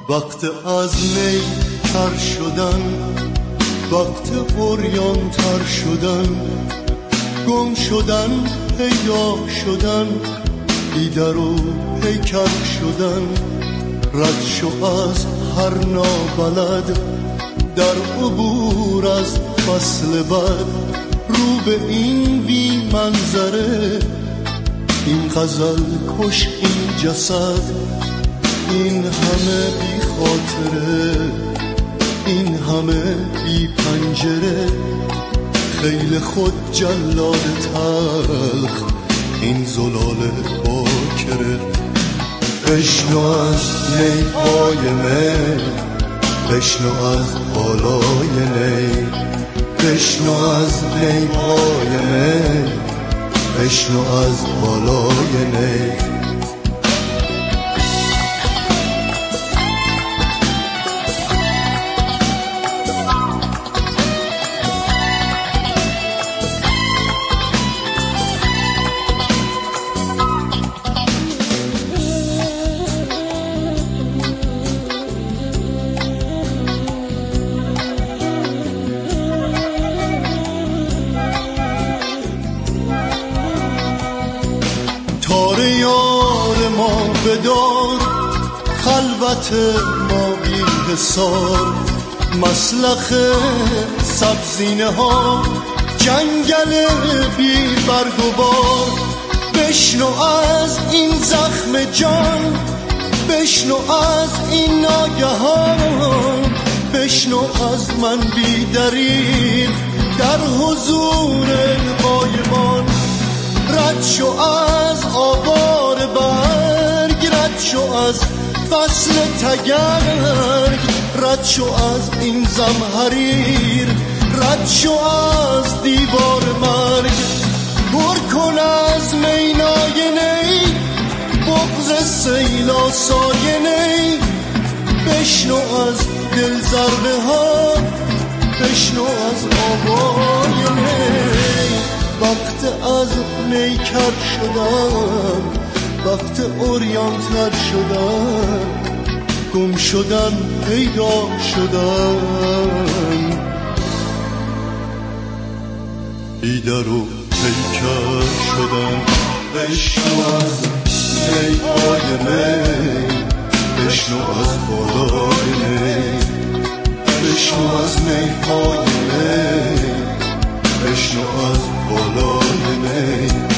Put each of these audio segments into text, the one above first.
وقت از نی تر شدن، وقت عریان تر شدن، گم شدن، پیدا شدن، بیدر و پیکر شدن، رد شو از هر نابلد، در عبور از فصل بد، رو به این بی منظره، این غزل کش، این جسد، این همه بی خاطره، این همه بی پنجره، خیل خود جلاد تلخ، این زلال باکره. بشنو از نیهای می، بشنو از بالای نی، بشنو از نیهای می، بشنو از بالای نی. یار ما بدار، خلوت ما بی حساب، مسلخ سبزینه ها، جنگل بی برگ و بار. بشنو از این زخم جان، بشنو از این ناگهان، بشنو از من بی دریغ در حضور قایمان. رد شو از آوار برگ، رد شو از فصل تگرگ، رد شو از این زمهریر، رد شو از دیوار مرگ. پر کن از مینای نی، بغض سیل آسای نی، بشنو از دل ضربه ها، بشنو از آوای نی. وقت از نیکر شدن، وقت عریان تر شدن، گم شدن، پیدا شدن، بیدر و پیکر شدن. بشنو از نیهای می، بشنو از بالای نی، بشنو از نیهای می، بشنو از بالای نی.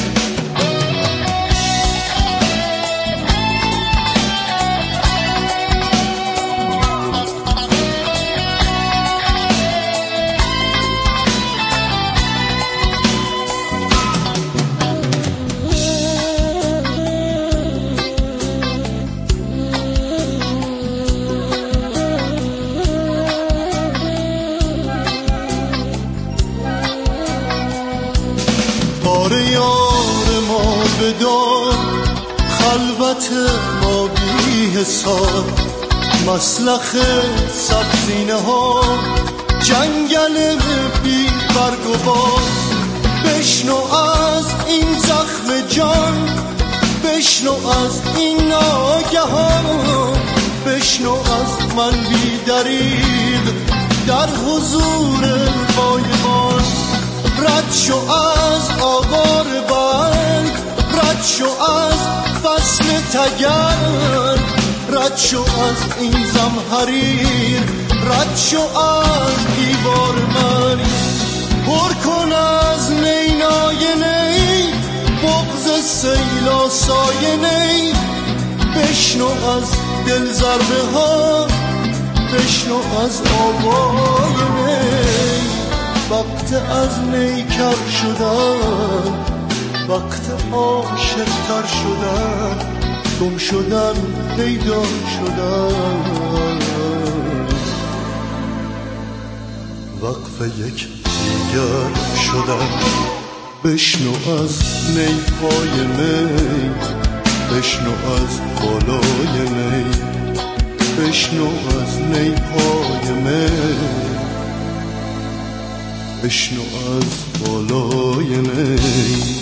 یار ما بدار، خلوت ما بی حساب، مسلخ سبزینه ها، جنگل بی برگ و بار. بشنو از این زخم جان، بشنو از این ناگهان، بشنو از من بی دریغ در حضور قایمان. رد شو از آوار برگ، رد شو از فصل تگرگ، رد شو از این زمهریر، رد شو از دیوار مرگ. پر کن از مینای نی، بغض سیل آسای نی، بشنو از دل ضربه ها، بشنو از آوای نی. وقت از نیکر شدن، وقت عاشق تر شدن، گم شدن، پیدا شدن، وقف یک دیگر شدن. بشنو از نیهای می، بشنو از بالای نی، بشنو از نیهای می، بشنو از بالای نی.